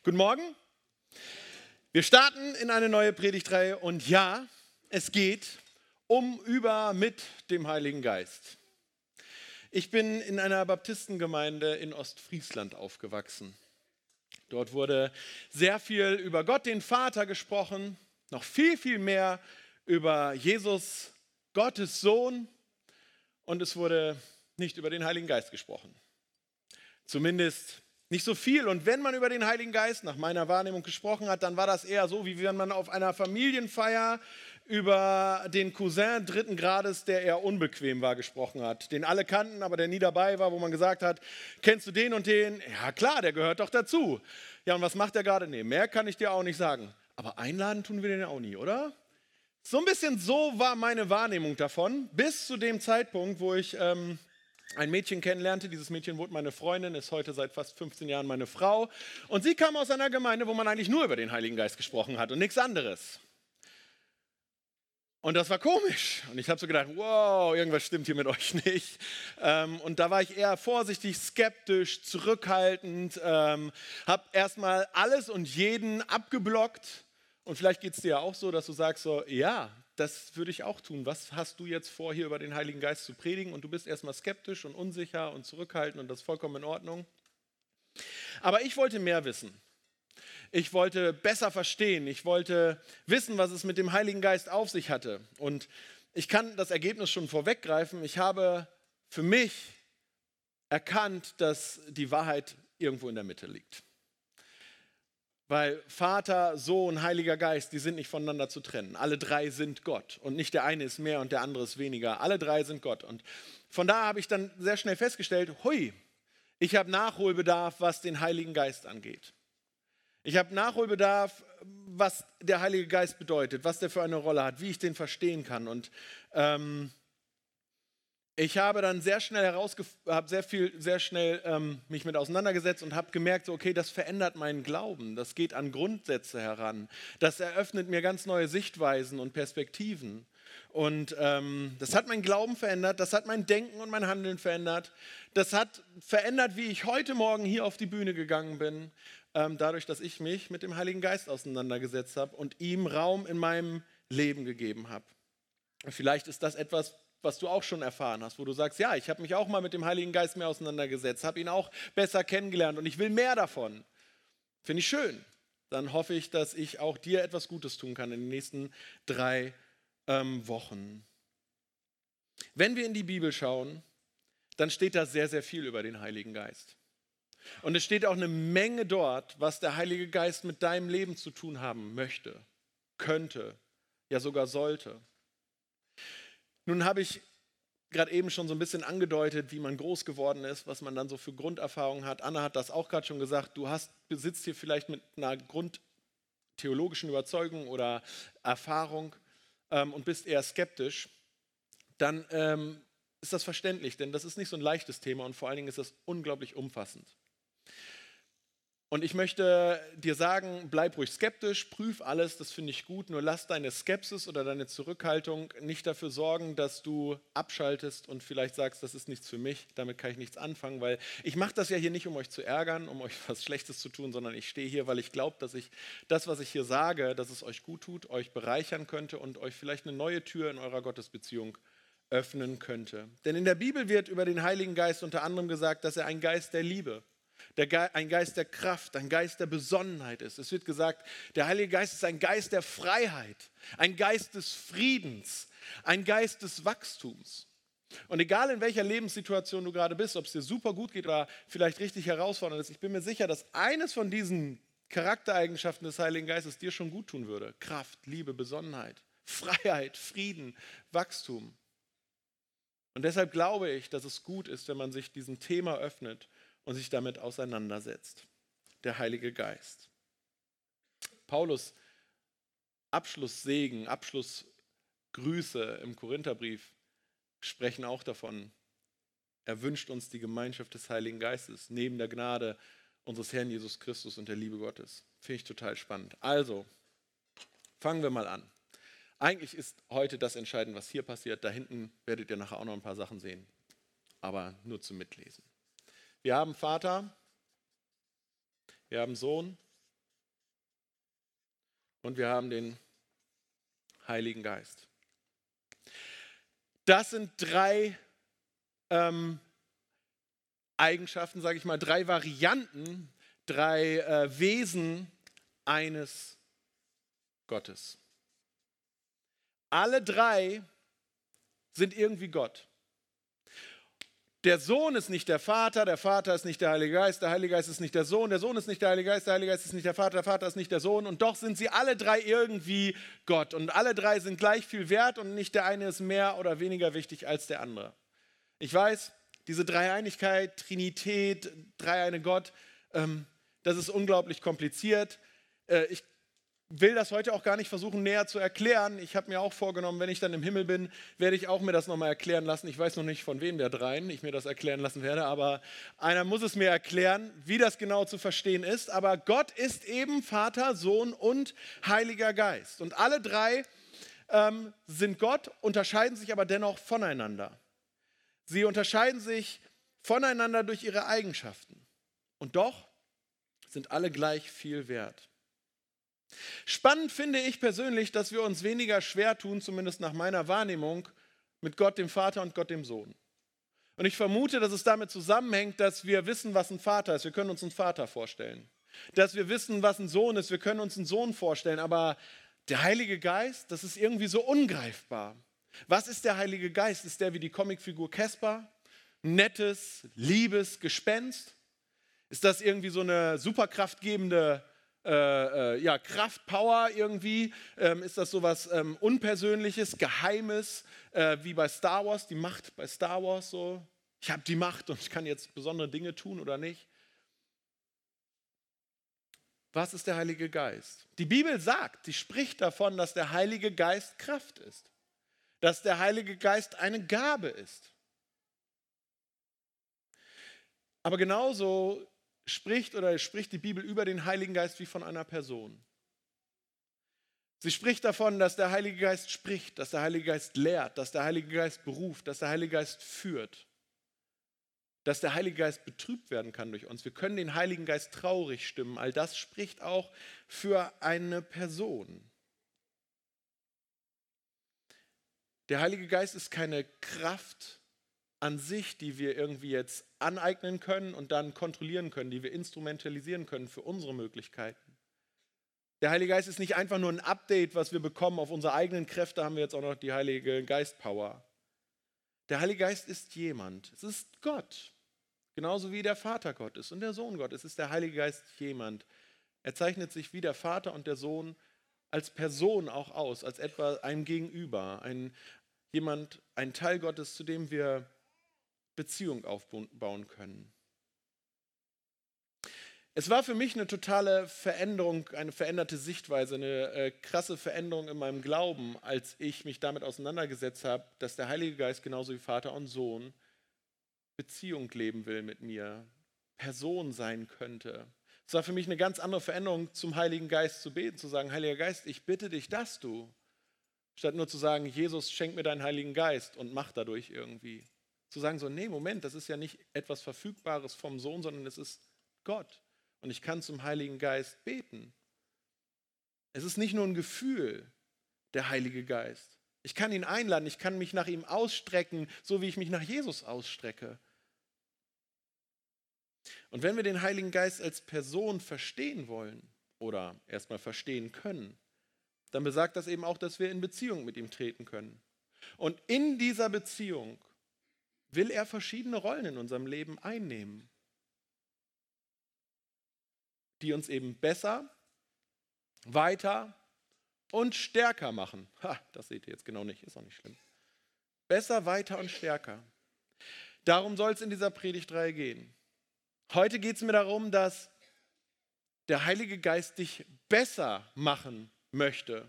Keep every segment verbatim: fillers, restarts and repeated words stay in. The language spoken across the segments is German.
Guten Morgen. Wir starten in eine neue Predigtreihe und ja, es geht um, über, mit dem Heiligen Geist. Ich bin in einer Baptistengemeinde in Ostfriesland aufgewachsen. Dort wurde sehr viel über Gott, den Vater, gesprochen, noch viel, viel mehr über Jesus, Gottes Sohn, und es wurde nicht über den Heiligen Geist gesprochen. Zumindest nicht so viel. Und wenn man über den Heiligen Geist nach meiner Wahrnehmung gesprochen hat, dann war das eher so, wie wenn man auf einer Familienfeier über den Cousin dritten Grades, der eher unbequem war, gesprochen hat. Den alle kannten, aber der nie dabei war, wo man gesagt hat, kennst du den und den? Ja klar, der gehört doch dazu. Ja, und was macht der gerade? Nee, mehr kann ich dir auch nicht sagen. Aber einladen tun wir den auch nie, oder? So ein bisschen so war meine Wahrnehmung davon, bis zu dem Zeitpunkt, wo ich ähm, ein Mädchen kennenlernte. Dieses Mädchen wurde meine Freundin, ist heute seit fast fünfzehn Jahren meine Frau. Und sie kam aus einer Gemeinde, wo man eigentlich nur über den Heiligen Geist gesprochen hat und nichts anderes. Und das war komisch. Und ich habe so gedacht, wow, irgendwas stimmt hier mit euch nicht. Ähm, und da war ich eher vorsichtig, skeptisch, zurückhaltend, ähm, habe erstmal alles und jeden abgeblockt. Und vielleicht geht es dir ja auch so, dass du sagst so, ja, das würde ich auch tun. Was hast du jetzt vor, hier über den Heiligen Geist zu predigen? Und du bist erstmal skeptisch und unsicher und zurückhaltend und das ist vollkommen in Ordnung. Aber ich wollte mehr wissen. Ich wollte besser verstehen. Ich wollte wissen, was es mit dem Heiligen Geist auf sich hatte. Und ich kann das Ergebnis schon vorweggreifen. Ich habe für mich erkannt, dass die Wahrheit irgendwo in der Mitte liegt. Weil Vater, Sohn, Heiliger Geist, die sind nicht voneinander zu trennen. Alle drei sind Gott. Und nicht der eine ist mehr und der andere ist weniger. Alle drei sind Gott. Und von da habe ich dann sehr schnell festgestellt, hui, ich habe Nachholbedarf, was den Heiligen Geist angeht. Ich habe Nachholbedarf, was der Heilige Geist bedeutet, was der für eine Rolle hat, wie ich den verstehen kann. Und ähm, ich habe dann sehr schnell herausgefunden, habe sehr viel, sehr schnell ähm, mich mit auseinandergesetzt und habe gemerkt, so, okay, das verändert meinen Glauben, das geht an Grundsätze heran, das eröffnet mir ganz neue Sichtweisen und Perspektiven. Und ähm, das hat meinen Glauben verändert, das hat mein Denken und mein Handeln verändert, das hat verändert, wie ich heute Morgen hier auf die Bühne gegangen bin, ähm, dadurch, dass ich mich mit dem Heiligen Geist auseinandergesetzt habe und ihm Raum in meinem Leben gegeben habe. Vielleicht ist das etwas, was du auch schon erfahren hast, wo du sagst, ja, ich habe mich auch mal mit dem Heiligen Geist mehr auseinandergesetzt, habe ihn auch besser kennengelernt und ich will mehr davon. Finde ich schön. Dann hoffe ich, dass ich auch dir etwas Gutes tun kann in den nächsten drei ähm, Wochen. Wenn wir in die Bibel schauen, dann steht da sehr, sehr viel über den Heiligen Geist. Und es steht auch eine Menge dort, was der Heilige Geist mit deinem Leben zu tun haben möchte, könnte, ja sogar sollte. Nun habe ich gerade eben schon so ein bisschen angedeutet, wie man groß geworden ist, was man dann so für Grunderfahrungen hat. Anna hat das auch gerade schon gesagt, du hast, besitzt hier vielleicht mit einer grundtheologischen Überzeugung oder Erfahrung ähm, und bist eher skeptisch, dann ähm, ist das verständlich, denn das ist nicht so ein leichtes Thema und vor allen Dingen ist das unglaublich umfassend. Und ich möchte dir sagen, bleib ruhig skeptisch, prüf alles, das finde ich gut, nur lass deine Skepsis oder deine Zurückhaltung nicht dafür sorgen, dass du abschaltest und vielleicht sagst, das ist nichts für mich, damit kann ich nichts anfangen, weil ich mache das ja hier nicht, um euch zu ärgern, um euch was Schlechtes zu tun, sondern ich stehe hier, weil ich glaube, dass ich das, was ich hier sage, dass es euch gut tut, euch bereichern könnte und euch vielleicht eine neue Tür in eurer Gottesbeziehung öffnen könnte. Denn in der Bibel wird über den Heiligen Geist unter anderem gesagt, dass er ein Geist der Liebe, Der Ge- ein Geist der Kraft, ein Geist der Besonnenheit ist. Es wird gesagt, der Heilige Geist ist ein Geist der Freiheit, ein Geist des Friedens, ein Geist des Wachstums. Und egal in welcher Lebenssituation du gerade bist, ob es dir super gut geht oder vielleicht richtig herausfordernd ist, ich bin mir sicher, dass eines von diesen Charaktereigenschaften des Heiligen Geistes dir schon gut tun würde. Kraft, Liebe, Besonnenheit, Freiheit, Frieden, Wachstum. Und deshalb glaube ich, dass es gut ist, wenn man sich diesem Thema öffnet und sich damit auseinandersetzt. Der Heilige Geist. Paulus Abschlusssegen, Abschlussgrüße im Korintherbrief sprechen auch davon. Er wünscht uns die Gemeinschaft des Heiligen Geistes neben der Gnade unseres Herrn Jesus Christus und der Liebe Gottes. Finde ich total spannend. Also, fangen wir mal an. Eigentlich ist heute das entscheidend, was hier passiert. Da hinten werdet ihr nachher auch noch ein paar Sachen sehen. Aber nur zum Mitlesen. Wir haben Vater, wir haben Sohn und wir haben den Heiligen Geist. Das sind drei ähm, Eigenschaften, sage ich mal, drei Varianten, drei äh, Wesen eines Gottes. Alle drei sind irgendwie Gott. Der Sohn ist nicht der Vater, der Vater ist nicht der Heilige Geist, der Heilige Geist ist nicht der Sohn, der Sohn ist nicht der Heilige Geist, der Heilige Geist ist nicht der Vater, der Vater ist nicht der Sohn. Und doch sind sie alle drei irgendwie Gott. Und alle drei sind gleich viel wert und nicht der eine ist mehr oder weniger wichtig als der andere. Ich weiß, diese Dreieinigkeit, Trinität, dreieine Gott, ähm, das ist unglaublich kompliziert. Äh, ich will das heute auch gar nicht versuchen näher zu erklären. Ich habe mir auch vorgenommen, wenn ich dann im Himmel bin, werde ich auch mir das nochmal erklären lassen. Ich weiß noch nicht, von wem der dreien ich mir das erklären lassen werde, aber einer muss es mir erklären, wie das genau zu verstehen ist. Aber Gott ist eben Vater, Sohn und Heiliger Geist. Und alle drei ähm, sind Gott, unterscheiden sich aber dennoch voneinander. Sie unterscheiden sich voneinander durch ihre Eigenschaften. Und doch sind alle gleich viel wert. Spannend finde ich persönlich, dass wir uns weniger schwer tun, zumindest nach meiner Wahrnehmung, mit Gott dem Vater und Gott dem Sohn. Und ich vermute, dass es damit zusammenhängt, dass wir wissen, was ein Vater ist. Wir können uns einen Vater vorstellen. Dass wir wissen, was ein Sohn ist. Wir können uns einen Sohn vorstellen. Aber der Heilige Geist, das ist irgendwie so ungreifbar. Was ist der Heilige Geist? Ist der wie die Comicfigur Casper? Nettes, liebes Gespenst? Ist das irgendwie so eine superkraftgebende Äh, äh, ja, Kraft, Power irgendwie? Ähm, ist das sowas ähm, Unpersönliches, Geheimes, äh, wie bei Star Wars, die Macht bei Star Wars so? Ich habe die Macht und ich kann jetzt besondere Dinge tun oder nicht? Was ist der Heilige Geist? Die Bibel sagt, sie spricht davon, dass der Heilige Geist Kraft ist. Dass der Heilige Geist eine Gabe ist. Aber genauso spricht oder spricht die Bibel über den Heiligen Geist wie von einer Person. Sie spricht davon, dass der Heilige Geist spricht, dass der Heilige Geist lehrt, dass der Heilige Geist beruft, dass der Heilige Geist führt, dass der Heilige Geist betrübt werden kann durch uns. Wir können den Heiligen Geist traurig stimmen. All das spricht auch für eine Person. Der Heilige Geist ist keine Kraft an sich, die wir irgendwie jetzt aneignen können und dann kontrollieren können, die wir instrumentalisieren können für unsere Möglichkeiten. Der Heilige Geist ist nicht einfach nur ein Update, was wir bekommen. Auf unsere eigenen Kräfte haben wir jetzt auch noch die Heilige Geist-Power. Der Heilige Geist ist jemand. Es ist Gott. Genauso wie der Vater Gott ist und der Sohn Gott. Es ist der Heilige Geist jemand. Er zeichnet sich wie der Vater und der Sohn als Person auch aus, als etwa ein Gegenüber, ein jemand, ein Teil Gottes, zu dem wir Beziehung aufbauen können. Es war für mich eine totale Veränderung, eine veränderte Sichtweise, eine äh, krasse Veränderung in meinem Glauben, als ich mich damit auseinandergesetzt habe, dass der Heilige Geist genauso wie Vater und Sohn Beziehung leben will mit mir, Person sein könnte. Es war für mich eine ganz andere Veränderung, zum Heiligen Geist zu beten, zu sagen, Heiliger Geist, ich bitte dich, dass du, statt nur zu sagen, Jesus, schenk mir deinen Heiligen Geist und mach dadurch irgendwie. Zu sagen so, nee, Moment, das ist ja nicht etwas Verfügbares vom Sohn, sondern es ist Gott. Und ich kann zum Heiligen Geist beten. Es ist nicht nur ein Gefühl, der Heilige Geist. Ich kann ihn einladen, ich kann mich nach ihm ausstrecken, so wie ich mich nach Jesus ausstrecke. Und wenn wir den Heiligen Geist als Person verstehen wollen oder erstmal verstehen können, dann besagt das eben auch, dass wir in Beziehung mit ihm treten können. Und in dieser Beziehung will er verschiedene Rollen in unserem Leben einnehmen, die uns eben besser, weiter und stärker machen. Ha, das seht ihr jetzt genau nicht, ist auch nicht schlimm. Besser, weiter und stärker. Darum soll es in dieser Predigtreihe gehen. Heute geht es mir darum, dass der Heilige Geist dich besser machen möchte.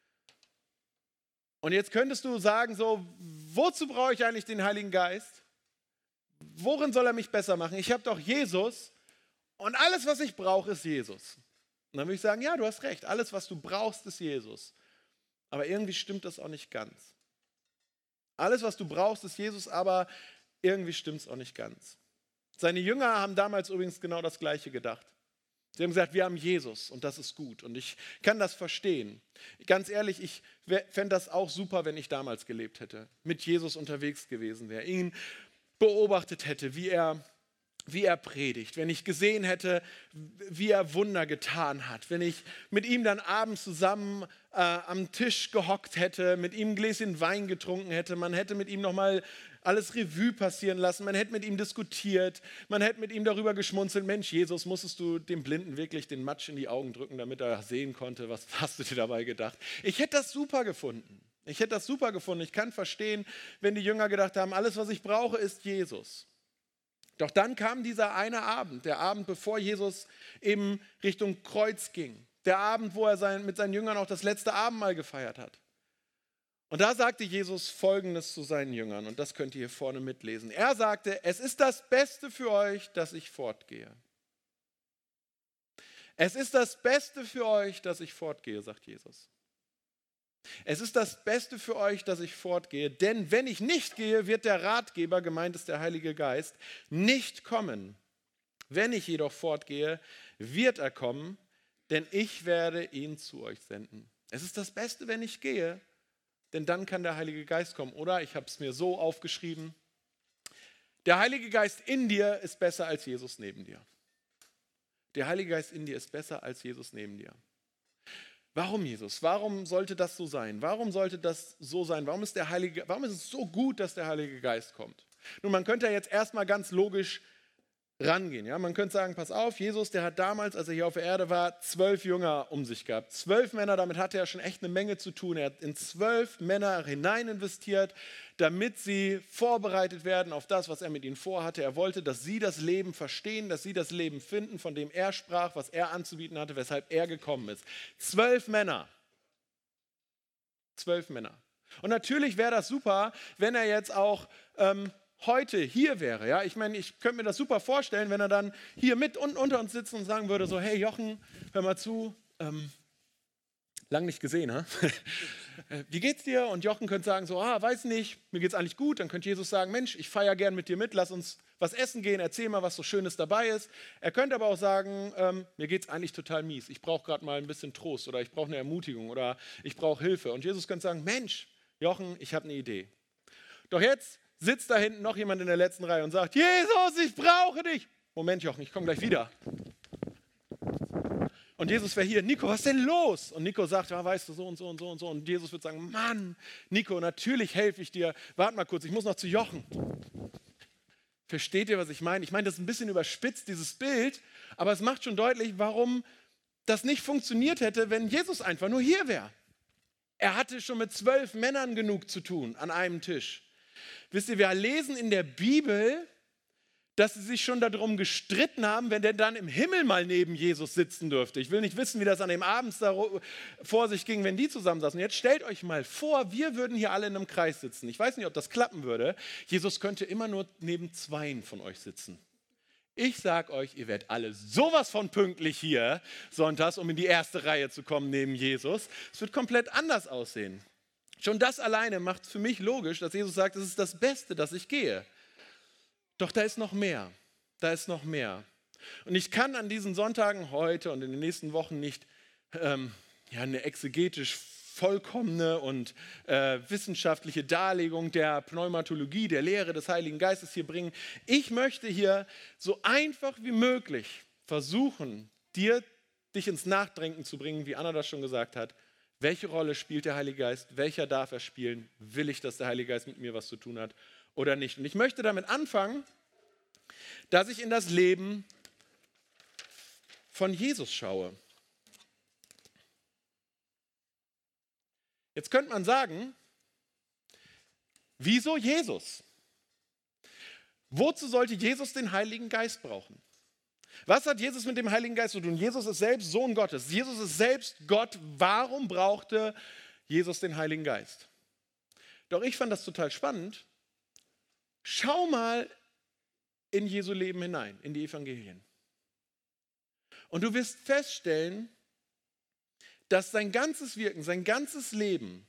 Und jetzt könntest du sagen, so, wozu brauche ich eigentlich den Heiligen Geist? Worin soll er mich besser machen? Ich habe doch Jesus und alles, was ich brauche, ist Jesus. Und dann würde ich sagen, ja, du hast recht, alles, was du brauchst, ist Jesus. Aber irgendwie stimmt das auch nicht ganz. Alles, was du brauchst, ist Jesus, aber irgendwie stimmt es auch nicht ganz. Seine Jünger haben damals übrigens genau das Gleiche gedacht. Sie haben gesagt, wir haben Jesus und das ist gut. Und ich kann das verstehen. Ganz ehrlich, ich fände das auch super, wenn ich damals gelebt hätte, mit Jesus unterwegs gewesen wäre, ihn beobachtet hätte, wie er, wie er predigt, wenn ich gesehen hätte, wie er Wunder getan hat, wenn ich mit ihm dann abends zusammen äh, am Tisch gehockt hätte, mit ihm ein Gläschen Wein getrunken hätte, man hätte mit ihm nochmal alles Revue passieren lassen, man hätte mit ihm diskutiert, man hätte mit ihm darüber geschmunzelt, Mensch, Jesus, musstest du dem Blinden wirklich den Matsch in die Augen drücken, damit er sehen konnte, was hast du dir dabei gedacht? Ich hätte das super gefunden. Ich hätte das super gefunden. Ich kann verstehen, wenn die Jünger gedacht haben, alles, was ich brauche, ist Jesus. Doch dann kam dieser eine Abend, der Abend, bevor Jesus eben Richtung Kreuz ging. Der Abend, wo er sein, mit seinen Jüngern auch das letzte Abendmahl gefeiert hat. Und da sagte Jesus Folgendes zu seinen Jüngern, und das könnt ihr hier vorne mitlesen. Er sagte, es ist das Beste für euch, dass ich fortgehe. Es ist das Beste für euch, dass ich fortgehe, sagt Jesus. Es ist das Beste für euch, dass ich fortgehe, denn wenn ich nicht gehe, wird der Ratgeber, gemeint ist der Heilige Geist, nicht kommen. Wenn ich jedoch fortgehe, wird er kommen, denn ich werde ihn zu euch senden. Es ist das Beste, wenn ich gehe, denn dann kann der Heilige Geist kommen. Oder, ich habe es mir so aufgeschrieben, der Heilige Geist in dir ist besser als Jesus neben dir. Der Heilige Geist in dir ist besser als Jesus neben dir. Warum, Jesus? Warum sollte das so sein? Warum sollte das so sein? Warum ist, der Heilige, warum ist es so gut, dass der Heilige Geist kommt? Nun, man könnte ja jetzt erstmal ganz logisch rangehen. Ja? Man könnte sagen, pass auf, Jesus, der hat damals, als er hier auf der Erde war, zwölf Jünger um sich gehabt. Zwölf Männer, damit hatte er schon echt eine Menge zu tun. Er hat in zwölf Männer hinein investiert, damit sie vorbereitet werden auf das, was er mit ihnen vorhatte. Er wollte, dass sie das Leben verstehen, dass sie das Leben finden, von dem er sprach, was er anzubieten hatte, weshalb er gekommen ist. Zwölf Männer. Zwölf Männer. Und natürlich wäre das super, wenn er jetzt auch ähm, heute hier wäre. Ja? Ich meine, ich könnte mir das super vorstellen, wenn er dann hier mit unten unter uns sitzt und sagen würde, so, hey Jochen, hör mal zu, ähm, lang nicht gesehen, ha? Wie geht's dir? Und Jochen könnte sagen, so, ah, weiß nicht, mir geht's eigentlich gut. Dann könnte Jesus sagen, Mensch, ich feiere gern mit dir mit, lass uns was essen gehen, erzähl mal, was so Schönes dabei ist. Er könnte aber auch sagen, ähm, mir geht's eigentlich total mies, ich brauche gerade mal ein bisschen Trost oder ich brauche eine Ermutigung oder ich brauche Hilfe. Und Jesus könnte sagen, Mensch, Jochen, ich habe eine Idee. Doch jetzt sitzt da hinten noch jemand in der letzten Reihe und sagt, Jesus, ich brauche dich. Moment, Jochen, ich komme gleich wieder. Und Jesus wäre hier, Nico, was ist denn los? Und Nico sagt, ja, weißt du, so und so und so und so. Und Jesus wird sagen, Mann, Nico, natürlich helfe ich dir. Warte mal kurz, ich muss noch zu Jochen. Versteht ihr, was ich meine? Ich meine, das ist ein bisschen überspitzt, dieses Bild, aber es macht schon deutlich, warum das nicht funktioniert hätte, wenn Jesus einfach nur hier wäre. Er hatte schon mit zwölf Männern genug zu tun an einem Tisch. Wisst ihr, wir lesen in der Bibel, dass sie sich schon darum gestritten haben, wenn der dann im Himmel mal neben Jesus sitzen dürfte. Ich will nicht wissen, wie das an dem Abend vor sich ging, wenn die zusammensaßen. Jetzt stellt euch mal vor, wir würden hier alle in einem Kreis sitzen. Ich weiß nicht, ob das klappen würde. Jesus könnte immer nur neben zweien von euch sitzen. Ich sag euch, ihr werdet alle sowas von pünktlich hier sonntags, um in die erste Reihe zu kommen neben Jesus. Es wird komplett anders aussehen. Schon das alleine macht für mich logisch, dass Jesus sagt, es ist das Beste, dass ich gehe. Doch da ist noch mehr. Da ist noch mehr. Und ich kann an diesen Sonntagen heute und in den nächsten Wochen nicht ähm, ja, eine exegetisch vollkommene und äh, wissenschaftliche Darlegung der Pneumatologie, der Lehre des Heiligen Geistes hier bringen. Ich möchte hier so einfach wie möglich versuchen, dir, dich ins Nachdenken zu bringen, wie Anna das schon gesagt hat. Welche Rolle spielt der Heilige Geist? Welcher darf er spielen? Will ich, dass der Heilige Geist mit mir was zu tun hat oder nicht? Und ich möchte damit anfangen, dass ich in das Leben von Jesus schaue. Jetzt könnte man sagen, wieso Jesus? Wozu sollte Jesus den Heiligen Geist brauchen? Was hat Jesus mit dem Heiligen Geist zu tun? Jesus ist selbst Sohn Gottes. Jesus ist selbst Gott. Warum brauchte Jesus den Heiligen Geist? Doch ich fand das total spannend. Schau mal in Jesu Leben hinein, in die Evangelien. Und du wirst feststellen, dass sein ganzes Wirken, sein ganzes Leben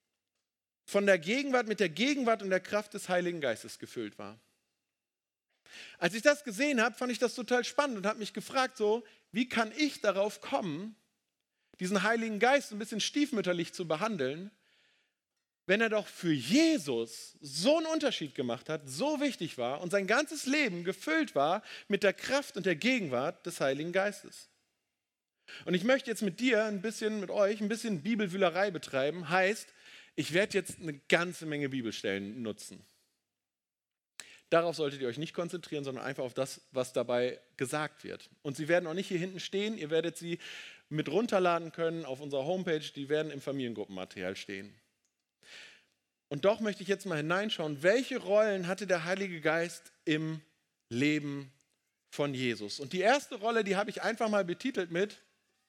von der Gegenwart, mit der Gegenwart und der Kraft des Heiligen Geistes gefüllt war. Als ich das gesehen habe, fand ich das total spannend und habe mich gefragt, so, wie kann ich darauf kommen, diesen Heiligen Geist ein bisschen stiefmütterlich zu behandeln, wenn er doch für Jesus so einen Unterschied gemacht hat, so wichtig war und sein ganzes Leben gefüllt war mit der Kraft und der Gegenwart des Heiligen Geistes. Und ich möchte jetzt mit dir ein bisschen, mit euch, ein bisschen Bibelwühlerei betreiben. Heißt, ich werde jetzt eine ganze Menge Bibelstellen nutzen. Darauf solltet ihr euch nicht konzentrieren, sondern einfach auf das, was dabei gesagt wird. Und sie werden auch nicht hier hinten stehen. Ihr werdet sie mit runterladen können auf unserer Homepage. Die werden im Familiengruppenmaterial stehen. Und doch möchte ich jetzt mal hineinschauen, welche Rollen hatte der Heilige Geist im Leben von Jesus? Und die erste Rolle, die habe ich einfach mal betitelt mit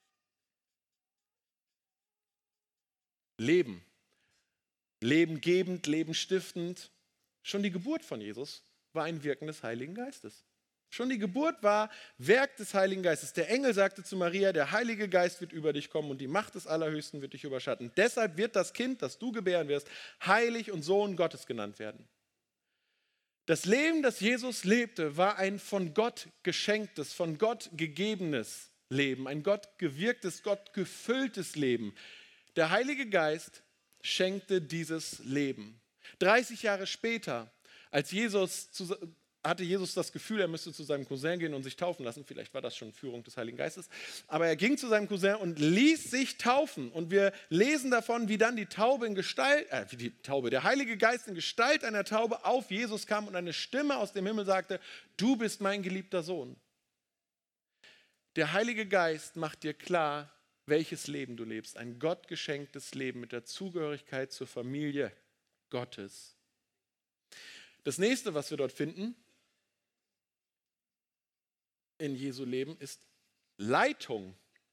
Leben. Lebengebend, lebenstiftend. Schon die Geburt von Jesus war ein Wirken des Heiligen Geistes. Schon die Geburt war Werk des Heiligen Geistes. Der Engel sagte zu Maria, der Heilige Geist wird über dich kommen und die Macht des Allerhöchsten wird dich überschatten. Deshalb wird das Kind, das du gebären wirst, heilig und Sohn Gottes genannt werden. Das Leben, das Jesus lebte, war ein von Gott geschenktes, von Gott gegebenes Leben, ein Gott gewirktes, Gott gefülltes Leben. Der Heilige Geist schenkte dieses Leben. dreißig Jahre später, als Jesus zu, hatte Jesus das Gefühl, er müsste zu seinem Cousin gehen und sich taufen lassen. Vielleicht war das schon Führung des Heiligen Geistes. Aber er ging zu seinem Cousin und ließ sich taufen. Und wir lesen davon, wie dann die Taube in Gestalt, äh, wie die Taube, der Heilige Geist in Gestalt einer Taube auf Jesus kam und eine Stimme aus dem Himmel sagte, du bist mein geliebter Sohn. Der Heilige Geist macht dir klar, welches Leben du lebst. Ein gottgeschenktes Leben mit der Zugehörigkeit zur Familie Gottes. Das nächste, was wir dort finden, in Jesu Leben, ist Leitung.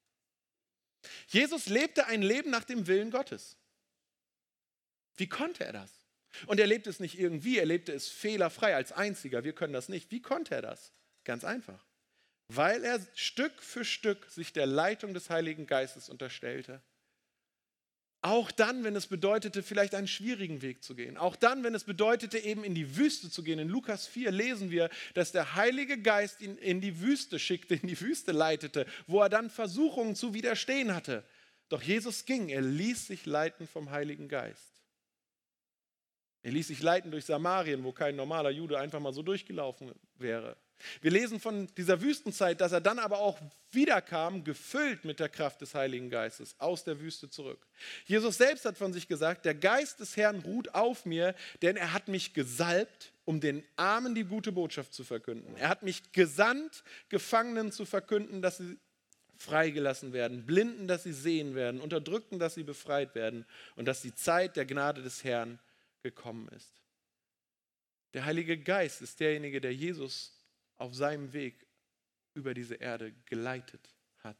Jesus lebte ein Leben nach dem Willen Gottes. Wie konnte er das? Und er lebte es nicht irgendwie, er lebte es fehlerfrei als einziger. Wir können das nicht. Wie konnte er das? Ganz einfach. Weil er Stück für Stück sich der Leitung des Heiligen Geistes unterstellte. Auch dann, wenn es bedeutete, vielleicht einen schwierigen Weg zu gehen. Auch dann, wenn es bedeutete, eben in die Wüste zu gehen. In Lukas vier lesen wir, dass der Heilige Geist ihn in die Wüste schickte, in die Wüste leitete, wo er dann Versuchungen zu widerstehen hatte. Doch Jesus ging, er ließ sich leiten vom Heiligen Geist. Er ließ sich leiten durch Samarien, wo kein normaler Jude einfach mal so durchgelaufen wäre. Wir lesen von dieser Wüstenzeit, dass er dann aber auch wiederkam, gefüllt mit der Kraft des Heiligen Geistes, aus der Wüste zurück. Jesus selbst hat von sich gesagt, der Geist des Herrn ruht auf mir, denn er hat mich gesalbt, um den Armen die gute Botschaft zu verkünden. Er hat mich gesandt, Gefangenen zu verkünden, dass sie freigelassen werden, Blinden, dass sie sehen werden, Unterdrückten, dass sie befreit werden und dass die Zeit der Gnade des Herrn gekommen ist. Der Heilige Geist ist derjenige, der Jesus auf seinem Weg über diese Erde geleitet hat.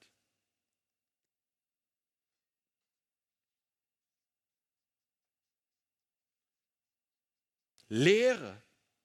Lehre.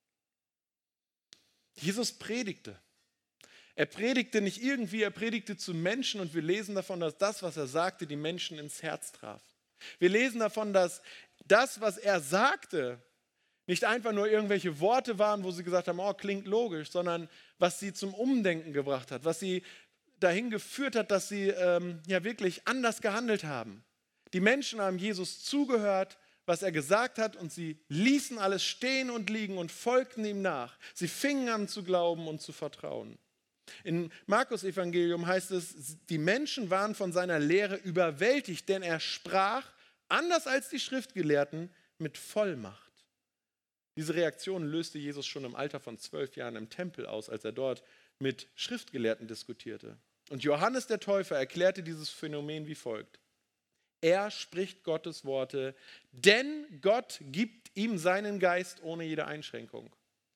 Jesus predigte. Er predigte nicht irgendwie, er predigte zu Menschen und wir lesen davon, dass das, was er sagte, die Menschen ins Herz traf. Wir lesen davon, dass das, was er sagte, nicht einfach nur irgendwelche Worte waren, wo sie gesagt haben, oh, klingt logisch, sondern was sie zum Umdenken gebracht hat, was sie dahin geführt hat, dass sie ähm, ja wirklich anders gehandelt haben. Die Menschen haben Jesus zugehört, was er gesagt hat, und sie ließen alles stehen und liegen und folgten ihm nach. Sie fingen an zu glauben und zu vertrauen. Im Markus-Evangelium heißt es, die Menschen waren von seiner Lehre überwältigt, denn er sprach, anders als die Schriftgelehrten, mit Vollmacht. Diese Reaktion löste Jesus schon im Alter von zwölf Jahren im Tempel aus, als er dort mit Schriftgelehrten diskutierte. Und Johannes der Täufer erklärte dieses Phänomen wie folgt. Er spricht Gottes Worte, denn Gott gibt ihm seinen Geist ohne jede Einschränkung.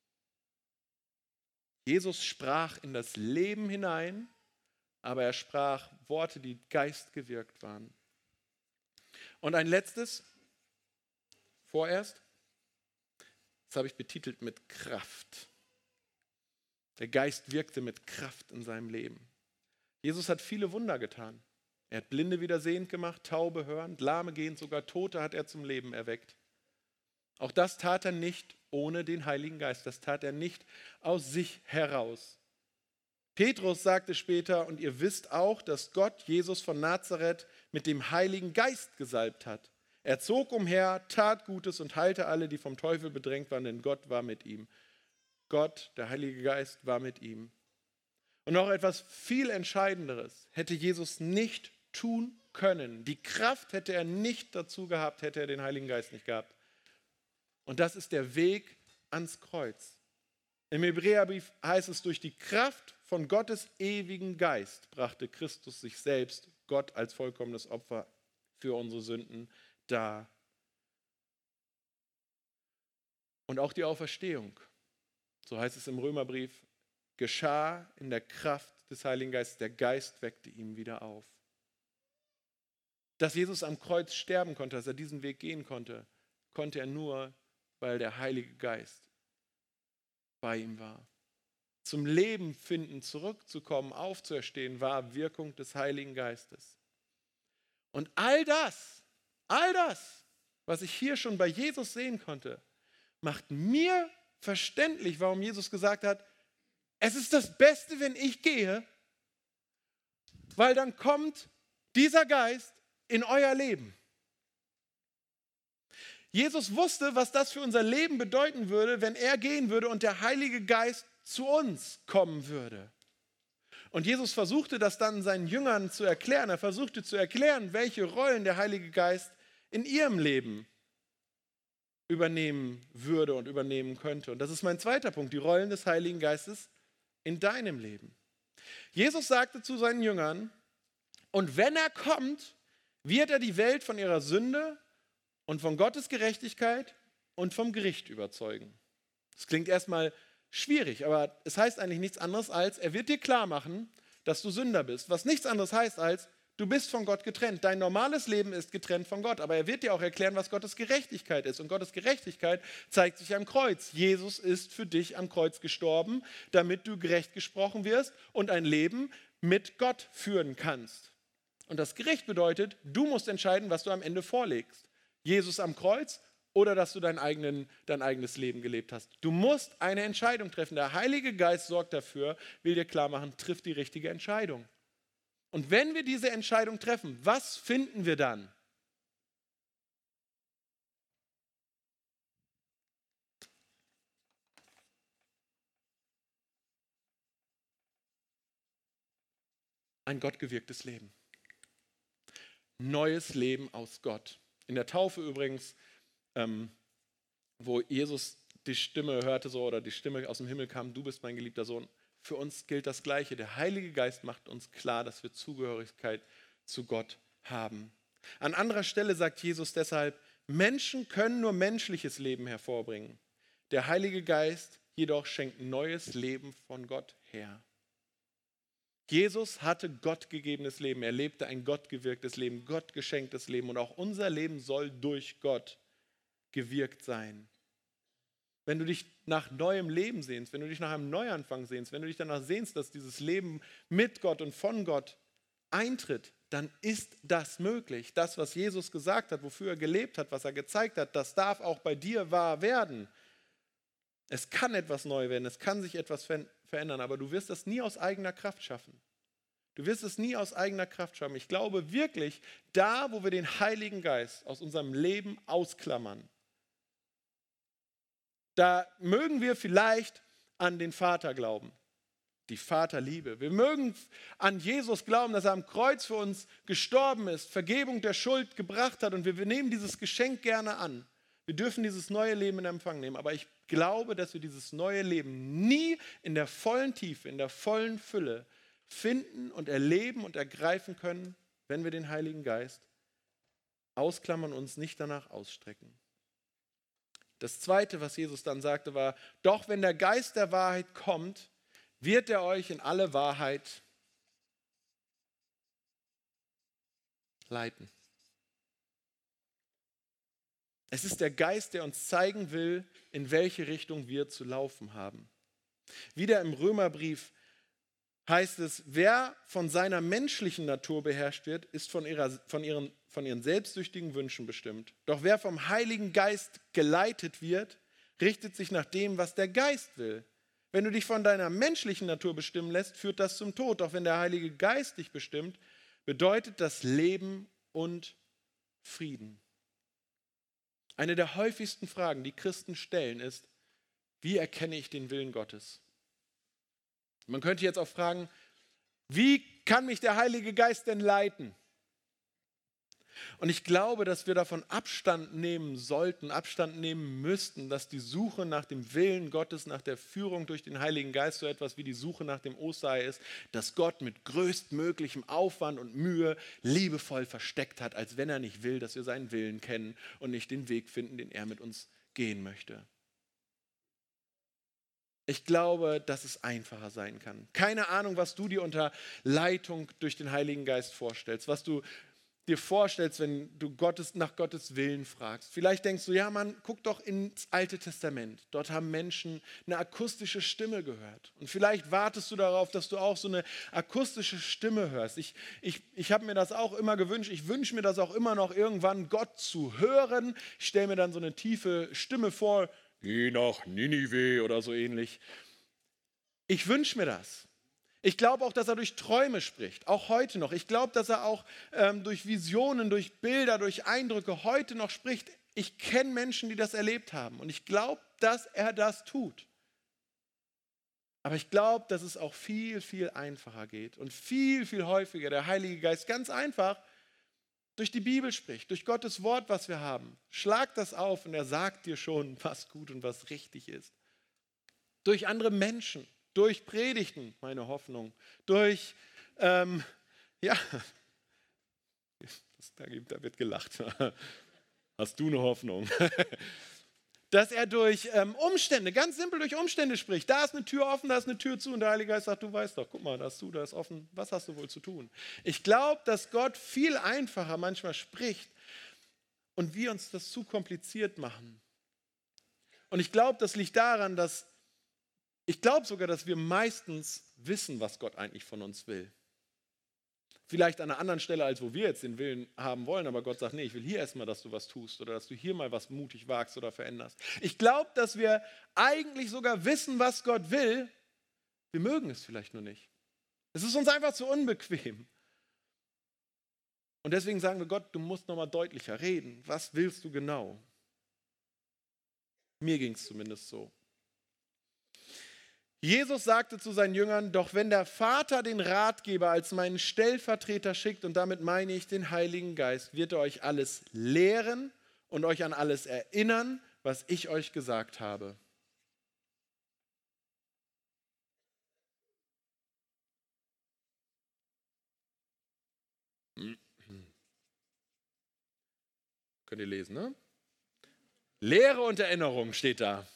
Jesus sprach in das Leben hinein, aber er sprach Worte, die geistgewirkt waren. Und ein letztes, vorerst, das habe ich betitelt mit Kraft. Der Geist wirkte mit Kraft in seinem Leben. Jesus hat viele Wunder getan. Er hat Blinde wieder sehend gemacht, Taube hörend, Lahme gehend, sogar Tote hat er zum Leben erweckt. Auch das tat er nicht ohne den Heiligen Geist. Das tat er nicht aus sich heraus. Petrus sagte später, und ihr wisst auch, dass Gott Jesus von Nazareth mit dem Heiligen Geist gesalbt hat. Er zog umher, tat Gutes und heilte alle, die vom Teufel bedrängt waren, denn Gott war mit ihm. Gott, der Heilige Geist, war mit ihm. Und noch etwas viel Entscheidenderes hätte Jesus nicht tun können. Die Kraft hätte er nicht dazu gehabt, hätte er den Heiligen Geist nicht gehabt. Und das ist der Weg ans Kreuz. Im Hebräerbrief heißt es, durch die Kraft von Gottes ewigen Geist brachte Christus sich selbst, Gott als vollkommenes Opfer für unsere Sünden, dar. Und auch die Auferstehung, so heißt es im Römerbrief, geschah in der Kraft des Heiligen Geistes. Der Geist weckte ihn wieder auf. Dass Jesus am Kreuz sterben konnte, dass er diesen Weg gehen konnte, konnte er nur, weil der Heilige Geist bei ihm war. Zum Leben finden, zurückzukommen, aufzuerstehen, war Wirkung des Heiligen Geistes. Und all das, all das, was ich hier schon bei Jesus sehen konnte, macht mir verständlich, warum Jesus gesagt hat, es ist das Beste, wenn ich gehe, weil dann kommt dieser Geist in euer Leben. Jesus wusste, was das für unser Leben bedeuten würde, wenn er gehen würde und der Heilige Geist zu uns kommen würde. Und Jesus versuchte das dann seinen Jüngern zu erklären. Er versuchte zu erklären, welche Rollen der Heilige Geist in ihrem Leben übernehmen würde und übernehmen könnte. Und das ist mein zweiter Punkt, die Rollen des Heiligen Geistes in deinem Leben. Jesus sagte zu seinen Jüngern, und wenn er kommt, wird er die Welt von ihrer Sünde und von Gottes Gerechtigkeit und vom Gericht überzeugen. Das klingt erstmal schwierig, aber es heißt eigentlich nichts anderes als, er wird dir klar machen, dass du Sünder bist. Was nichts anderes heißt als, du bist von Gott getrennt. Dein normales Leben ist getrennt von Gott. Aber er wird dir auch erklären, was Gottes Gerechtigkeit ist. Und Gottes Gerechtigkeit zeigt sich am Kreuz. Jesus ist für dich am Kreuz gestorben, damit du gerecht gesprochen wirst und ein Leben mit Gott führen kannst. Und das Gericht bedeutet, du musst entscheiden, was du am Ende vorlegst. Jesus am Kreuz oder dass du dein, eigenen, dein eigenes Leben gelebt hast. Du musst eine Entscheidung treffen. Der Heilige Geist sorgt dafür, will dir klar machen, triff die richtige Entscheidung. Und wenn wir diese Entscheidung treffen, was finden wir dann? Ein gottgewirktes Leben. Neues Leben aus Gott. In der Taufe übrigens, ähm, wo Jesus die Stimme hörte so oder die Stimme aus dem Himmel kam, du bist mein geliebter Sohn. Für uns gilt das Gleiche. Der Heilige Geist macht uns klar, dass wir Zugehörigkeit zu Gott haben. An anderer Stelle sagt Jesus deshalb, Menschen können nur menschliches Leben hervorbringen. Der Heilige Geist jedoch schenkt neues Leben von Gott her. Jesus hatte gottgegebenes Leben. Er lebte ein gottgewirktes Leben, gottgeschenktes Leben. Und auch unser Leben soll durch Gott gewirkt sein. Wenn du dich nach neuem Leben sehnst, wenn du dich nach einem Neuanfang sehnst, wenn du dich danach sehnst, dass dieses Leben mit Gott und von Gott eintritt, dann ist das möglich. Das, was Jesus gesagt hat, wofür er gelebt hat, was er gezeigt hat, das darf auch bei dir wahr werden. Es kann etwas neu werden, es kann sich etwas verändern, aber du wirst das nie aus eigener Kraft schaffen. Du wirst es nie aus eigener Kraft schaffen. Ich glaube wirklich, da, wo wir den Heiligen Geist aus unserem Leben ausklammern, da mögen wir vielleicht an den Vater glauben, die Vaterliebe. Wir mögen an Jesus glauben, dass er am Kreuz für uns gestorben ist, Vergebung der Schuld gebracht hat und wir nehmen dieses Geschenk gerne an. Wir dürfen dieses neue Leben in Empfang nehmen, aber ich glaube, dass wir dieses neue Leben nie in der vollen Tiefe, in der vollen Fülle finden und erleben und ergreifen können, wenn wir den Heiligen Geist ausklammern und uns nicht danach ausstrecken. Das Zweite, was Jesus dann sagte, war, doch wenn der Geist der Wahrheit kommt, wird er euch in alle Wahrheit leiten. Es ist der Geist, der uns zeigen will, in welche Richtung wir zu laufen haben. Wieder im Römerbrief heißt es, wer von seiner menschlichen Natur beherrscht wird, ist von, ihrer, von, ihren, von ihren selbstsüchtigen Wünschen bestimmt. Doch wer vom Heiligen Geist geleitet wird, richtet sich nach dem, was der Geist will. Wenn du dich von deiner menschlichen Natur bestimmen lässt, führt das zum Tod. Doch wenn der Heilige Geist dich bestimmt, bedeutet das Leben und Frieden. Eine der häufigsten Fragen, die Christen stellen, ist, wie erkenne ich den Willen Gottes? Man könnte jetzt auch fragen, wie kann mich der Heilige Geist denn leiten? Und ich glaube, dass wir davon Abstand nehmen sollten, Abstand nehmen müssten, dass die Suche nach dem Willen Gottes, nach der Führung durch den Heiligen Geist so etwas wie die Suche nach dem Osterei ist, dass Gott mit größtmöglichem Aufwand und Mühe liebevoll versteckt hat, als wenn er nicht will, dass wir seinen Willen kennen und nicht den Weg finden, den er mit uns gehen möchte. Ich glaube, dass es einfacher sein kann. Keine Ahnung, was du dir unter Leitung durch den Heiligen Geist vorstellst, was du dir vorstellst, wenn du Gottes, nach Gottes Willen fragst. Vielleicht denkst du, ja Mann, guck doch ins Alte Testament. Dort haben Menschen eine akustische Stimme gehört. Und vielleicht wartest du darauf, dass du auch so eine akustische Stimme hörst. Ich, ich, ich habe mir das auch immer gewünscht. Ich wünsche mir das auch immer noch, irgendwann Gott zu hören. Ich stelle mir dann so eine tiefe Stimme vor, geh nach Ninive oder so ähnlich. Ich wünsche mir das. Ich glaube auch, dass er durch Träume spricht, auch heute noch. Ich glaube, dass er auch ähm, durch Visionen, durch Bilder, durch Eindrücke heute noch spricht. Ich kenne Menschen, die das erlebt haben und ich glaube, dass er das tut. Aber ich glaube, dass es auch viel, viel einfacher geht und viel, viel häufiger der Heilige Geist ganz einfach durch die Bibel spricht, durch Gottes Wort, was wir haben. Schlag das auf und er sagt dir schon, was gut und was richtig ist. Durch andere Menschen. Durch Predigten, meine Hoffnung, durch, ähm, ja, da wird gelacht. Hast du eine Hoffnung? Dass er durch ähm, Umstände, ganz simpel durch Umstände spricht. Da ist eine Tür offen, da ist eine Tür zu und der Heilige Geist sagt, du weißt doch, guck mal, da ist zu, da ist offen, was hast du wohl zu tun? Ich glaube, dass Gott viel einfacher manchmal spricht und wir uns das zu kompliziert machen. Und ich glaube, das liegt daran, dass Ich glaube sogar, dass wir meistens wissen, was Gott eigentlich von uns will. Vielleicht an einer anderen Stelle, als wo wir jetzt den Willen haben wollen, aber Gott sagt, nee, ich will hier erstmal, dass du was tust oder dass du hier mal was mutig wagst oder veränderst. Ich glaube, dass wir eigentlich sogar wissen, was Gott will. Wir mögen es vielleicht nur nicht. Es ist uns einfach zu unbequem. Und deswegen sagen wir, Gott, du musst nochmal deutlicher reden. Was willst du genau? Mir ging es zumindest so. Jesus sagte zu seinen Jüngern, doch wenn der Vater den Ratgeber als meinen Stellvertreter schickt, und damit meine ich den Heiligen Geist, wird er euch alles lehren und euch an alles erinnern, was ich euch gesagt habe. Könnt ihr lesen, ne? Lehre und Erinnerung steht da.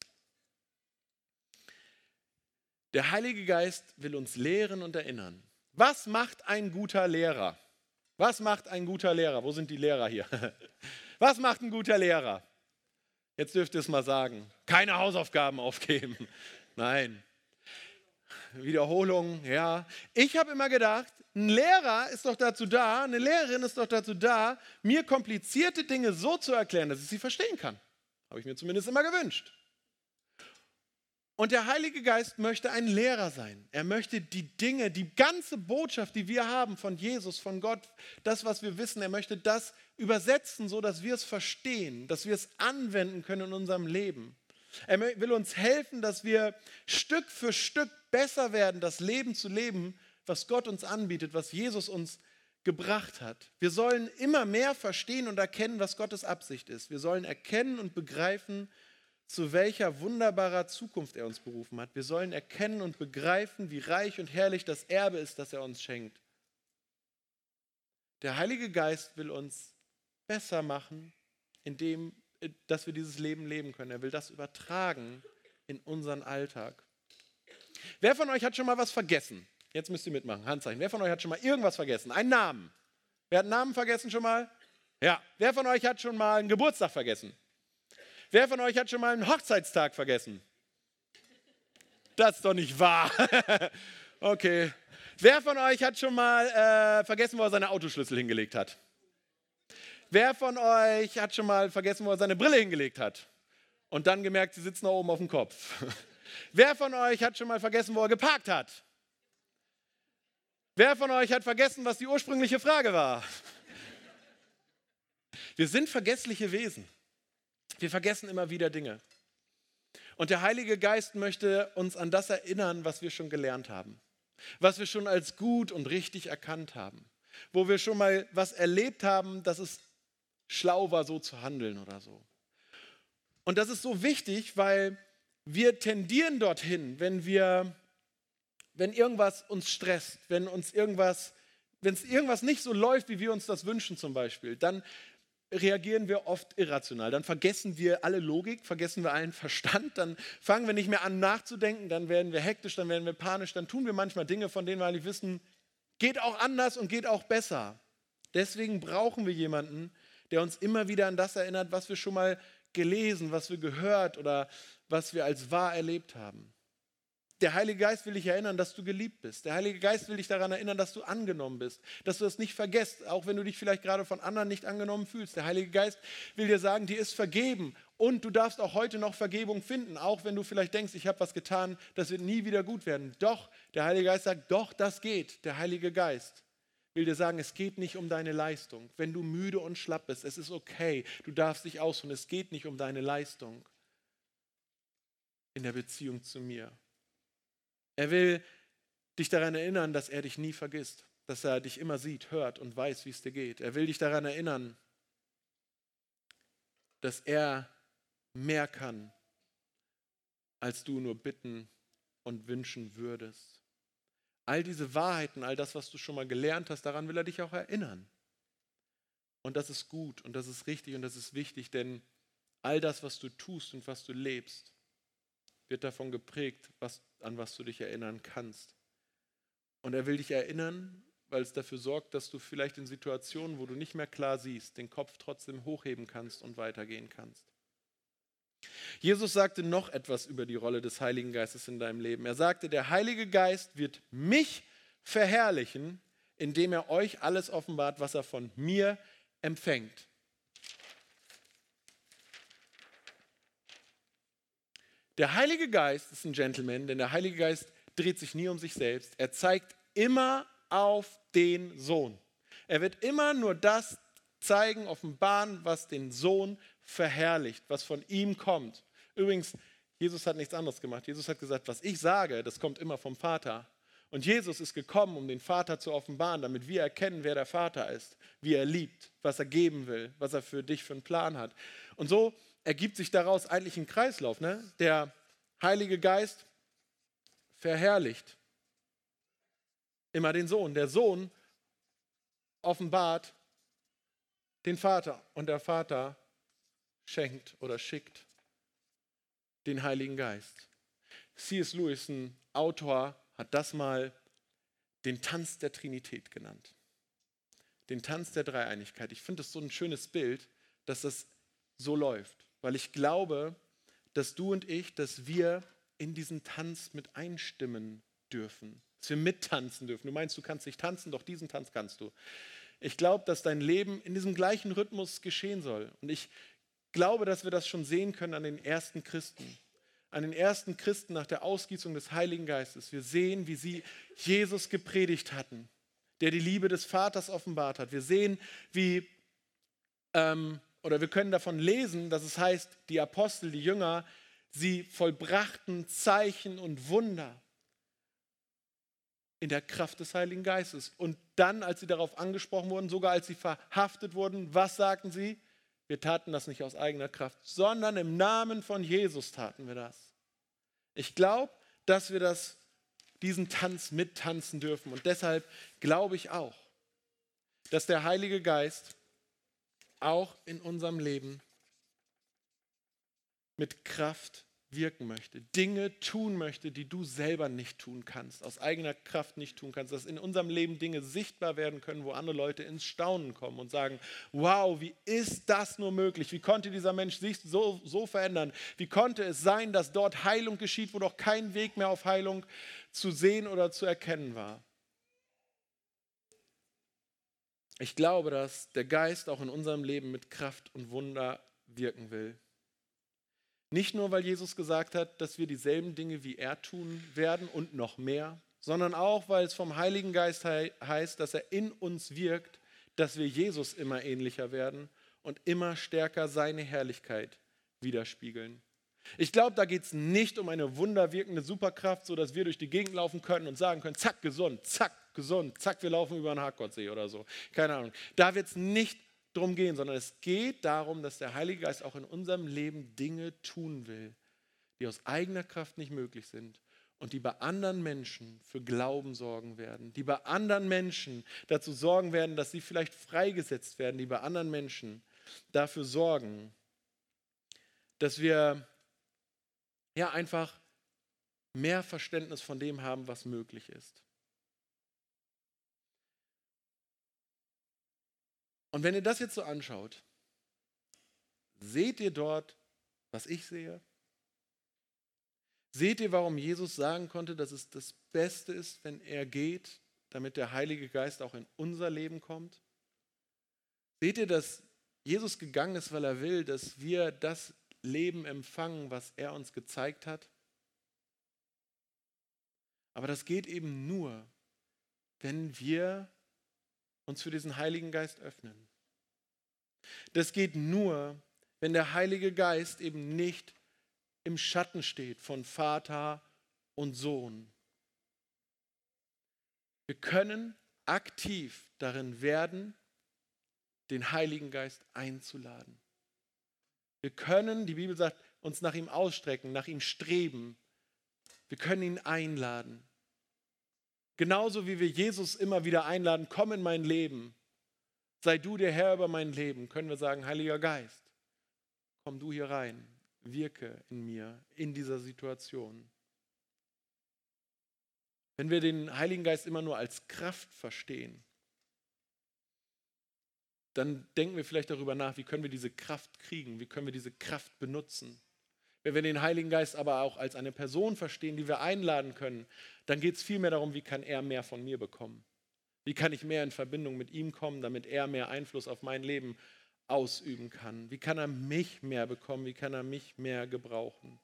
Der Heilige Geist will uns lehren und erinnern. Was macht ein guter Lehrer? Was macht ein guter Lehrer? Wo sind die Lehrer hier? Was macht ein guter Lehrer? Jetzt dürft ihr es mal sagen. Keine Hausaufgaben aufgeben. Nein. Wiederholung, ja. Ich habe immer gedacht, ein Lehrer ist doch dazu da, eine Lehrerin ist doch dazu da, mir komplizierte Dinge so zu erklären, dass ich sie verstehen kann. Habe ich mir zumindest immer gewünscht. Und der Heilige Geist möchte ein Lehrer sein. Er möchte die Dinge, die ganze Botschaft, die wir haben von Jesus, von Gott, das, was wir wissen, er möchte das übersetzen, so dass wir es verstehen, dass wir es anwenden können in unserem Leben. Er will uns helfen, dass wir Stück für Stück besser werden, das Leben zu leben, was Gott uns anbietet, was Jesus uns gebracht hat. Wir sollen immer mehr verstehen und erkennen, was Gottes Absicht ist. Wir sollen erkennen und begreifen, zu welcher wunderbarer Zukunft er uns berufen hat. Wir sollen erkennen und begreifen, wie reich und herrlich das Erbe ist, das er uns schenkt. Der Heilige Geist will uns besser machen, indem, dass wir dieses Leben leben können. Er will das übertragen in unseren Alltag. Wer von euch hat schon mal was vergessen? Jetzt müsst ihr mitmachen, Handzeichen. Wer von euch hat schon mal irgendwas vergessen? Einen Namen. Wer hat einen Namen vergessen schon mal? Ja. Wer von euch hat schon mal einen Geburtstag vergessen? Wer von euch hat schon mal einen Hochzeitstag vergessen? Das ist doch nicht wahr. Okay. Wer von euch hat schon mal äh, vergessen, wo er seine Autoschlüssel hingelegt hat? Wer von euch hat schon mal vergessen, wo er seine Brille hingelegt hat? und dann gemerkt, sie sitzen da oben auf dem Kopf. Wer von euch hat schon mal vergessen, wo er geparkt hat? Wer von euch hat vergessen, was die ursprüngliche Frage war? Wir sind vergessliche Wesen. Wir vergessen immer wieder Dinge. Und der Heilige Geist möchte uns an das erinnern, was wir schon gelernt haben. Was wir schon als gut und richtig erkannt haben. Wo wir schon mal was erlebt haben, dass es schlau war, so zu handeln oder so. Und das ist so wichtig, weil wir tendieren dorthin, wenn wir, wenn irgendwas uns stresst, wenn uns irgendwas, wenn es irgendwas nicht so läuft, wie wir uns das wünschen zum Beispiel, dann reagieren wir oft irrational. Dann vergessen wir alle Logik, vergessen wir allen Verstand, dann fangen wir nicht mehr an nachzudenken, dann werden wir hektisch, dann werden wir panisch, dann tun wir manchmal Dinge, von denen wir eigentlich wissen, geht auch anders und geht auch besser. Deswegen brauchen wir jemanden, der uns immer wieder an das erinnert, was wir schon mal gelesen, was wir gehört oder was wir als wahr erlebt haben. Der Heilige Geist will dich erinnern, dass du geliebt bist. Der Heilige Geist will dich daran erinnern, dass du angenommen bist, dass du das nicht vergisst, auch wenn du dich vielleicht gerade von anderen nicht angenommen fühlst. Der Heilige Geist will dir sagen, dir ist vergeben und du darfst auch heute noch Vergebung finden, auch wenn du vielleicht denkst, ich habe was getan, das wird nie wieder gut werden. Doch, der Heilige Geist sagt, doch, das geht. Der Heilige Geist will dir sagen, es geht nicht um deine Leistung. Wenn du müde und schlapp bist, es ist okay, du darfst dich ausruhen. Es geht nicht um deine Leistung in der Beziehung zu mir. Er will dich daran erinnern, dass er dich nie vergisst, dass er dich immer sieht, hört und weiß, wie es dir geht. Er will dich daran erinnern, dass er mehr kann, als du nur bitten und wünschen würdest. All diese Wahrheiten, all das, was du schon mal gelernt hast, daran will er dich auch erinnern. Und das ist gut und das ist richtig und das ist wichtig, denn all das, was du tust und was du lebst, wird davon geprägt, was, an was du dich erinnern kannst. Und er will dich erinnern, weil es dafür sorgt, dass du vielleicht in Situationen, wo du nicht mehr klar siehst, den Kopf trotzdem hochheben kannst und weitergehen kannst. Jesus sagte noch etwas über die Rolle des Heiligen Geistes in deinem Leben. Er sagte, der Heilige Geist wird mich verherrlichen, indem er euch alles offenbart, was er von mir empfängt. Der Heilige Geist ist ein Gentleman, denn der Heilige Geist dreht sich nie um sich selbst. Er zeigt immer auf den Sohn. Er wird immer nur das zeigen, offenbaren, was den Sohn verherrlicht, was von ihm kommt. Übrigens, Jesus hat nichts anderes gemacht. Jesus hat gesagt, was ich sage, das kommt immer vom Vater. Und Jesus ist gekommen, um den Vater zu offenbaren, damit wir erkennen, wer der Vater ist, wie er liebt, was er geben will, was er für dich für einen Plan hat. Und so ergibt sich daraus eigentlich ein Kreislauf. Ne? Der Heilige Geist verherrlicht immer den Sohn. Der Sohn offenbart den Vater und der Vater schenkt oder schickt den Heiligen Geist. C S Lewis, ein Autor, hat das mal den Tanz der Trinität genannt. Den Tanz der Dreieinigkeit. Ich finde das so ein schönes Bild, dass das so läuft. Weil ich glaube, dass du und ich, dass wir in diesen Tanz mit einstimmen dürfen. Dass wir mittanzen dürfen. Du meinst, du kannst nicht tanzen, doch diesen Tanz kannst du. Ich glaube, dass dein Leben in diesem gleichen Rhythmus geschehen soll. Und ich glaube, dass wir das schon sehen können an den ersten Christen. An den ersten Christen nach der Ausgießung des Heiligen Geistes. Wir sehen, wie sie Jesus gepredigt hatten, der die Liebe des Vaters offenbart hat. Wir sehen, wie... Ähm, Oder wir können davon lesen, dass es heißt, die Apostel, die Jünger, sie vollbrachten Zeichen und Wunder in der Kraft des Heiligen Geistes. Und dann, als sie darauf angesprochen wurden, sogar als sie verhaftet wurden, was sagten sie? Wir taten das nicht aus eigener Kraft, sondern im Namen von Jesus taten wir das. Ich glaube, dass wir das, diesen Tanz mittanzen dürfen. Und deshalb glaube ich auch, dass der Heilige Geist auch in unserem Leben mit Kraft wirken möchte, Dinge tun möchte, die du selber nicht tun kannst, aus eigener Kraft nicht tun kannst, dass in unserem Leben Dinge sichtbar werden können, wo andere Leute ins Staunen kommen und sagen, wow, wie ist das nur möglich? Wie konnte dieser Mensch sich so, so verändern? Wie konnte es sein, dass dort Heilung geschieht, wo doch kein Weg mehr auf Heilung zu sehen oder zu erkennen war? Ich glaube, dass der Geist auch in unserem Leben mit Kraft und Wunder wirken will. Nicht nur, weil Jesus gesagt hat, dass wir dieselben Dinge wie er tun werden und noch mehr, sondern auch, weil es vom Heiligen Geist he- heißt, dass er in uns wirkt, dass wir Jesus immer ähnlicher werden und immer stärker seine Herrlichkeit widerspiegeln. Ich glaube, da geht es nicht um eine wunderwirkende Superkraft, sodass wir durch die Gegend laufen können und sagen können, zack, gesund, zack, gesund, zack, wir laufen über einen Hartgottsee oder so. Keine Ahnung. Da wird es nicht drum gehen, sondern es geht darum, dass der Heilige Geist auch in unserem Leben Dinge tun will, die aus eigener Kraft nicht möglich sind und die bei anderen Menschen für Glauben sorgen werden, die bei anderen Menschen dazu sorgen werden, dass sie vielleicht freigesetzt werden, die bei anderen Menschen dafür sorgen, dass wir ja einfach mehr Verständnis von dem haben, was möglich ist. Und wenn ihr das jetzt so anschaut, seht ihr dort, was ich sehe? Seht ihr, warum Jesus sagen konnte, dass es das Beste ist, wenn er geht, damit der Heilige Geist auch in unser Leben kommt? Seht ihr, dass Jesus gegangen ist, weil er will, dass wir das Leben empfangen, was er uns gezeigt hat? Aber das geht eben nur, wenn wir uns für diesen Heiligen Geist öffnen. Das geht nur, wenn der Heilige Geist eben nicht im Schatten steht von Vater und Sohn. Wir können aktiv darin werden, den Heiligen Geist einzuladen. Wir können, die Bibel sagt, uns nach ihm ausstrecken, nach ihm streben. Wir können ihn einladen. Genauso wie wir Jesus immer wieder einladen, komm in mein Leben, sei du der Herr über mein Leben, können wir sagen, Heiliger Geist, komm du hier rein, wirke in mir, in dieser Situation. Wenn wir den Heiligen Geist immer nur als Kraft verstehen, dann denken wir vielleicht darüber nach, wie können wir diese Kraft kriegen, wie können wir diese Kraft benutzen. Wenn wir den Heiligen Geist aber auch als eine Person verstehen, die wir einladen können, dann geht es vielmehr darum, wie kann er mehr von mir bekommen? Wie kann ich mehr in Verbindung mit ihm kommen, damit er mehr Einfluss auf mein Leben ausüben kann? Wie kann er mich mehr bekommen? Wie kann er mich mehr gebrauchen?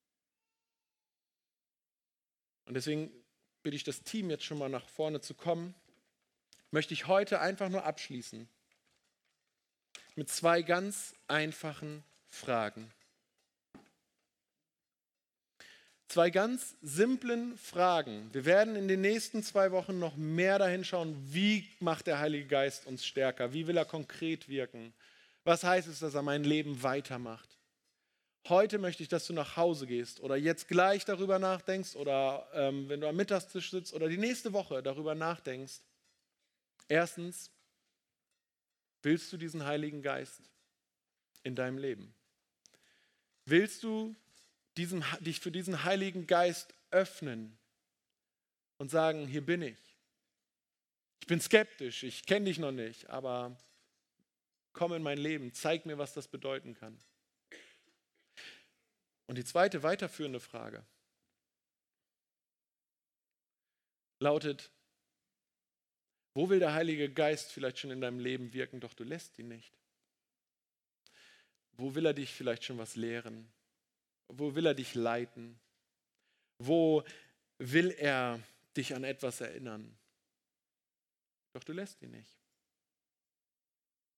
Und deswegen bitte ich das Team jetzt schon mal nach vorne zu kommen. Möchte ich heute einfach nur abschließen mit zwei ganz einfachen Fragen. Zwei ganz simplen Fragen. Wir werden in den nächsten zwei Wochen noch mehr dahin schauen, wie macht der Heilige Geist uns stärker? Wie will er konkret wirken? Was heißt es, dass er mein Leben weitermacht? Heute möchte ich, dass du nach Hause gehst oder jetzt gleich darüber nachdenkst oder ähm, wenn du am Mittagstisch sitzt oder die nächste Woche darüber nachdenkst. Erstens, willst du diesen Heiligen Geist in deinem Leben? Willst du Diesen, dich für diesen Heiligen Geist öffnen und sagen, hier bin ich. Ich bin skeptisch, ich kenne dich noch nicht, aber komm in mein Leben, zeig mir, was das bedeuten kann. Und die zweite weiterführende Frage lautet, wo will der Heilige Geist vielleicht schon in deinem Leben wirken, doch du lässt ihn nicht? Wo will er dich vielleicht schon was lehren? Wo will er dich leiten? Wo will er dich an etwas erinnern? Doch du lässt ihn nicht.